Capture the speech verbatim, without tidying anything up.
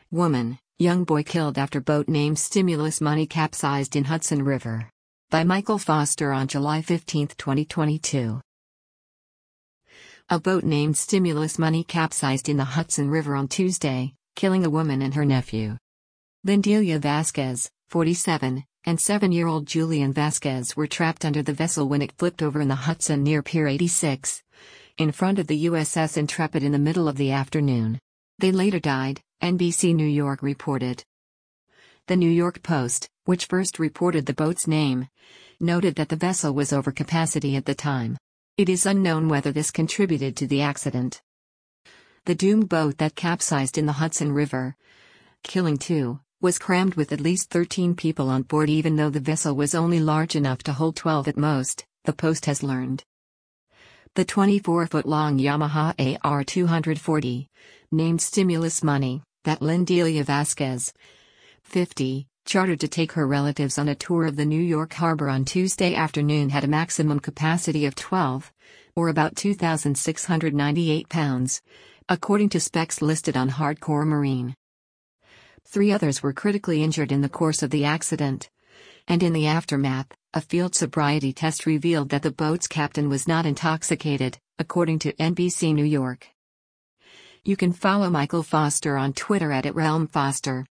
Woman, young boy killed after boat named Stimulus Money capsized in Hudson River. By Michael Foster on July fifteenth, twenty twenty-two. A boat named Stimulus Money capsized in the Hudson River on Tuesday, killing a woman and her nephew. Lindelia Vasquez, forty-seven, and seven-year-old Julian Vasquez were trapped under the vessel when it flipped over in the Hudson near Pier eighty-six, in front of the U S S Intrepid in the middle of the afternoon. They later died, N B C New York reported. The New York Post, which first reported the boat's name, noted that the vessel was over capacity at the time. It is unknown whether this contributed to the accident. The doomed boat that capsized in the Hudson River, killing two, was crammed with at least thirteen people on board even though the vessel was only large enough to hold twelve at most, the Post has learned. The twenty-four-foot-long Yamaha A R two forty, named Stimulus Money, that Lindelia Vasquez, fifty, chartered to take her relatives on a tour of the New York harbor on Tuesday afternoon had a maximum capacity of twelve, or about two thousand six hundred ninety-eight pounds, according to specs listed on Hardcore Marine. Three others were critically injured in the course of the accident. And in the aftermath, a field sobriety test revealed that the boat's captain was not intoxicated, according to N B C New York. You can follow Michael Foster on Twitter at @RealmFoster.